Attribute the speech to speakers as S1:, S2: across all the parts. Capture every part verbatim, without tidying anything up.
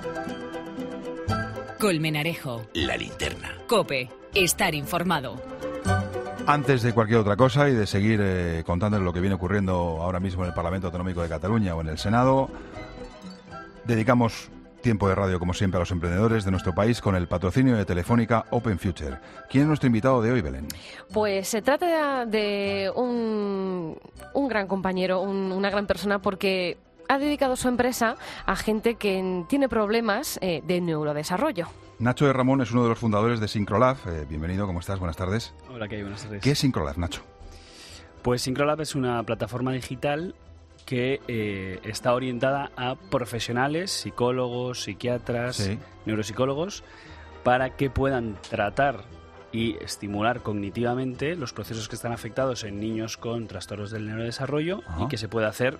S1: Colmenarejo.
S2: La linterna.
S1: COPE. Estar informado.
S3: Antes de cualquier otra cosa y de seguir eh, contándoles lo que viene ocurriendo ahora mismo en el Parlamento Autonómico de Cataluña o en el Senado, dedicamos tiempo de radio, como siempre, a los emprendedores de nuestro país con el patrocinio de Telefónica Open Future. ¿Quién es nuestro invitado de hoy, Belén?
S4: Pues se trata de un, un gran compañero, un, una gran persona, porque ha dedicado su empresa a gente que tiene problemas eh, de neurodesarrollo.
S3: Nacho de Ramón es uno de los fundadores de Syncrolab. Eh, bienvenido, ¿cómo estás? Buenas tardes.
S5: Hola, ¿qué hay? Buenas tardes.
S3: ¿Qué es Syncrolab, Nacho?
S5: Pues Syncrolab es una plataforma digital que eh, está orientada a profesionales, psicólogos, psiquiatras, sí. neuropsicólogos, para que puedan tratar y estimular cognitivamente los procesos que están afectados en niños con trastornos del neurodesarrollo. Ajá. Y que se puede hacer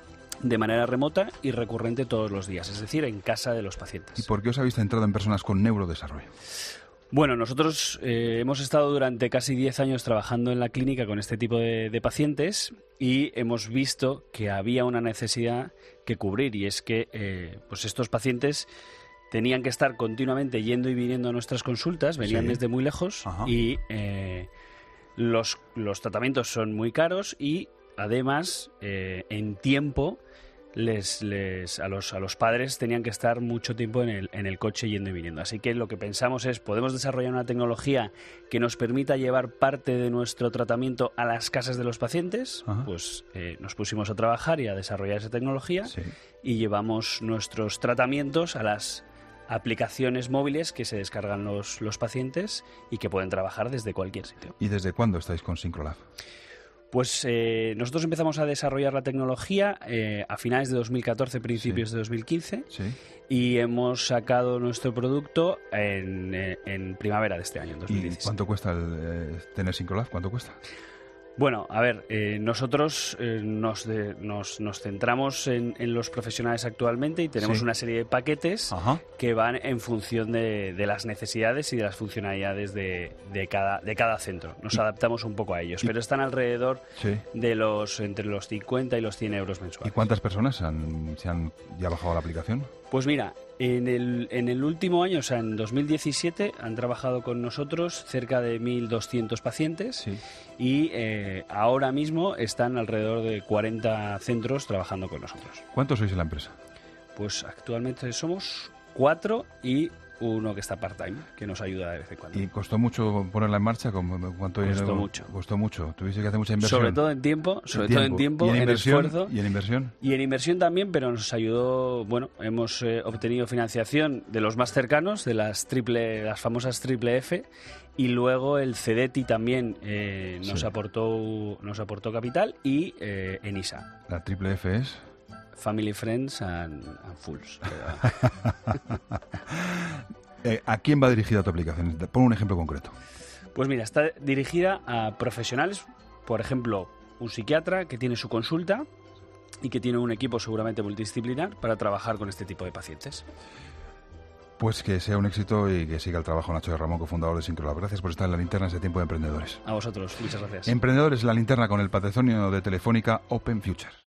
S5: de manera remota y recurrente todos los días, es decir, en casa de los pacientes.
S3: ¿Y por qué os habéis centrado en personas con neurodesarrollo?
S5: Bueno, nosotros eh, hemos estado durante casi diez años trabajando en la clínica con este tipo de, de pacientes y hemos visto que había una necesidad que cubrir, y es que eh, pues estos pacientes tenían que estar continuamente yendo y viniendo a nuestras consultas, venían sí. desde muy lejos. Ajá. y eh, los, los tratamientos son muy caros y además eh, en tiempo Les, les, a, los, a los padres tenían que estar mucho tiempo en el, en el coche yendo y viniendo. Así que lo que pensamos es, podemos desarrollar una tecnología que nos permita llevar parte de nuestro tratamiento a las casas de los pacientes. Ajá. Pues eh, nos pusimos a trabajar y a desarrollar esa tecnología, sí. y llevamos nuestros tratamientos a las aplicaciones móviles que se descargan los, los pacientes y que pueden trabajar desde cualquier sitio.
S3: ¿Y desde cuándo estáis con Syncrolab?
S5: Pues eh, nosotros empezamos a desarrollar la tecnología eh, a finales de dos mil catorce, principios sí. de dos mil quince, sí. y hemos sacado nuestro producto en, eh, en primavera de este año, en dos mil dieciséis.
S3: ¿Y cuánto cuesta el, eh, tener Syncrolab? ¿Cuánto cuesta?
S5: Bueno, a ver, eh, nosotros eh, nos, de, nos, nos centramos en, en los profesionales actualmente y tenemos sí. una serie de paquetes Ajá. que van en función de, de las necesidades y de las funcionalidades de, de, cada, de cada centro. Nos y, adaptamos un poco a ellos, y, pero están alrededor sí. de los entre los cincuenta y los cien euros mensuales.
S3: ¿Y cuántas personas han, se han ya bajado la aplicación?
S5: Pues mira, en el, en el último año, o sea, en dos mil diecisiete, han trabajado con nosotros cerca de mil doscientos pacientes sí. y eh, ahora mismo están alrededor de cuarenta centros trabajando con nosotros.
S3: ¿Cuántos sois en la empresa?
S5: Pues actualmente somos cuatro y uno que está part-time, que nos ayuda de vez en cuando.
S3: ¿Y costó mucho ponerla en marcha? ¿Cuánto
S5: costó
S3: dinero?
S5: mucho.
S3: Costó mucho. ¿Tuviste que hacer mucha inversión?
S5: Sobre todo en tiempo, sobre
S3: en
S5: todo
S3: tiempo.
S5: en tiempo,
S3: ¿Y en,
S5: en
S3: inversión?
S5: esfuerzo.
S3: ¿Y en inversión?
S5: Y en inversión también, pero nos ayudó, bueno, hemos eh, obtenido financiación de los más cercanos, de las triple, las famosas triple F, y luego el CEDETI también eh, nos sí. aportó nos aportó capital, y eh, ENISA.
S3: ¿La triple F es?
S5: Family, Friends and, and Fools.
S3: Eh, ¿A quién va dirigida tu aplicación? Pon un ejemplo concreto.
S5: Pues mira, está dirigida a profesionales, por ejemplo, un psiquiatra que tiene su consulta y que tiene un equipo seguramente multidisciplinar para trabajar con este tipo de pacientes.
S3: Pues que sea un éxito y que siga el trabajo Nacho de Ramón, cofundador de Syncrolab. Gracias por estar en La Linterna en este tiempo de emprendedores.
S5: A vosotros, muchas gracias.
S3: Emprendedores, La Linterna con el patrocinio de Telefónica Open Future.